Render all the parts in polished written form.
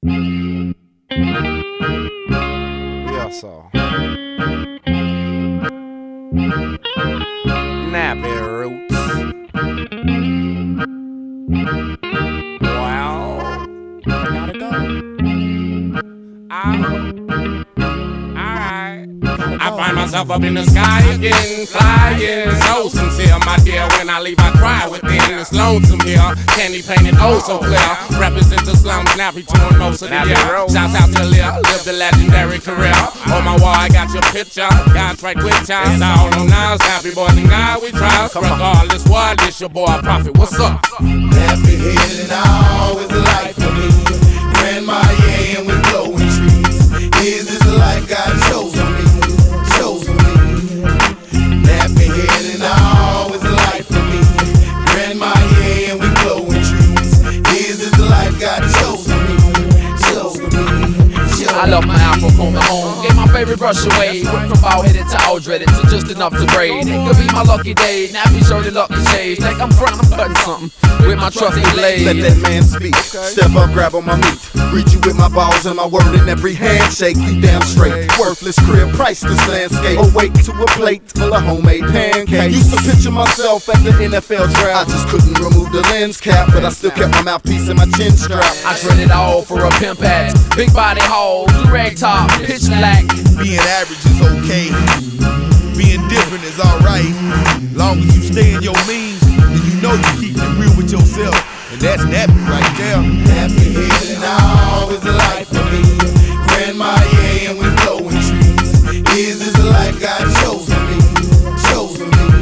Yeah, so Nappy Roots. Well, I gotta go. Alright. I find myself up in the sky again, flying. So sincere, my dear. When I leave, I cry within. It's lonesome here. Candy painted oh so clear. Represent the slums, nappy touring most of the year. Shouts out to Lil, live the legendary career. On my wall, I got your picture. God's right with ya. It's all on us, happy boys and God we try. Regardless what, it's your boy Prophet. What's up? Happy head and all is a life for me. Grandma, yeah, and we blowing trees. Is this a life God chose for me? Chose for me. Happy head and all is a life for me. Grandma, yeah, and we blowing trees. Is this the life God chose for me? Chose for me. I love my afro comb at home. Gave my favorite brush away. Went from bald headed to all dreaded to just enough to braid. It could be my lucky day. Nappy shirt and lucky shades. Think I'm front, I'm cutting something with my trusty blade. Let that man speak. Step up, grab on my meat. Greet you with my balls and my word in every handshake. You damn straight. Worthless crib, priceless landscape. Awake to a plate full of homemade pancakes. Used to picture myself at the NFL draft. I just couldn't remove the lens cap, but I still kept my mouthpiece and my chin strap. I traded all for a pimp hat. Big body haul, rag top, pitch black. Being average is okay. Being different is alright. Long as you stay in your means, then you know you keep it real with yourself. And that's nappy right there. Happy head and all is a life for me. Grandma, yeah, and we blowing trees. Is this a life God chose for me? Chose for me.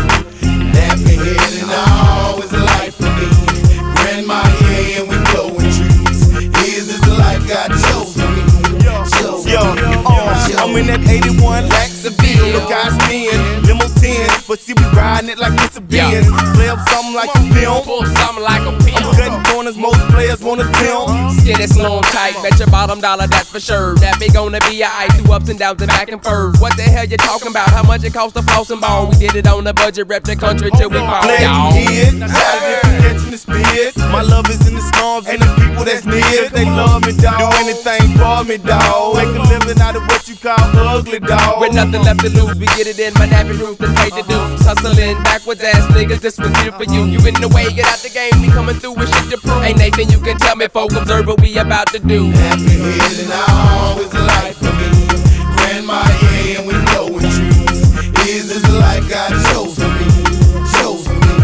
Happy head and all is a life for me. Grandma, yeah, and we blowing trees. Is this the life God chose for me? Chose for me. I'm in that 81 lakhs of bill. Look, I spin limo 10, but see we riding it like it's a Benz. Play up something like a film. Pull something like a pimp. I'm cutting corners, most players wanna tell. Skin is slow and tight, bet your bottom dollar, that's for sure. That big gonna be alright, through ups and downs and back and forth. What the hell you talking about? How much it cost to floss and ball? We did it on the budget, rep the country till we fall. Play it, catching the spears. My love is in the storms and the people that's near. They love me, dog. Do anything for me, dog. Make a living out of what you call ugly, dog. With nothing left to lose, we get it in my nappy roots and pay the dues. Hustling backwards ass niggas, this was here for you. You in the way, get out the game, we coming through with shit to prove. Ain't Nathan, you can tell me, folk, observe what we about to do. Happy head and all is a life for me. Grandma, yeah, and we blowing trees. Is this a life God chose for me? Chose for me.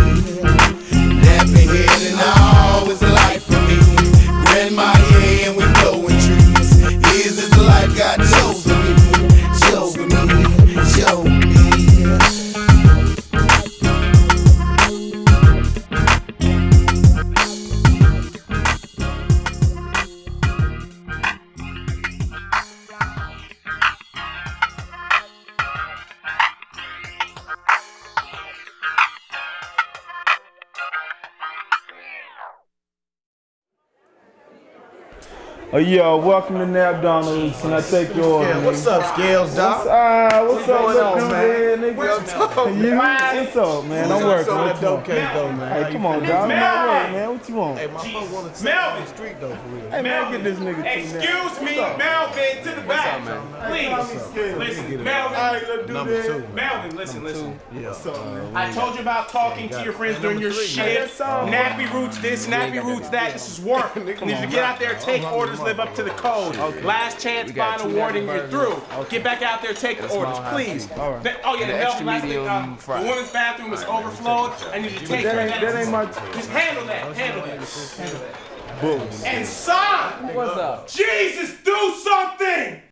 Happy head and all is a life for me. Grandma, yeah, and we blowing trees. Is this the life God chose for me? Chose for me. Chose for me. Yo, welcome to NapDonald's, and I take your order. Yeah, what's up, Scales, dog? What's up, going on, dude, man? nigga? What's up, man? What's up, man? I'm working. Some of What's that up? dope cake, though, man. Hey, come on, dog. I'm at work, man. What you want? Hey, my folks want to see you on the street, though, for real. Hey, man, get this nigga Excuse me, Melvin, to the back. Please. Listen, Melvin. Melvin, listen. I told you about talking to your friends during your shift. Nappy roots this, nappy roots that. This is work. And if you get out there, take orders, live up to the code. Last chance, final warning, you're through. Get back out there, take the orders, please. Oh yeah, the Melvin, last thing, the women's bathroom is overflowed. I need you to take care of that. That ain't my... Just handle that. Bulls. And son, What's up? Jesus, do something!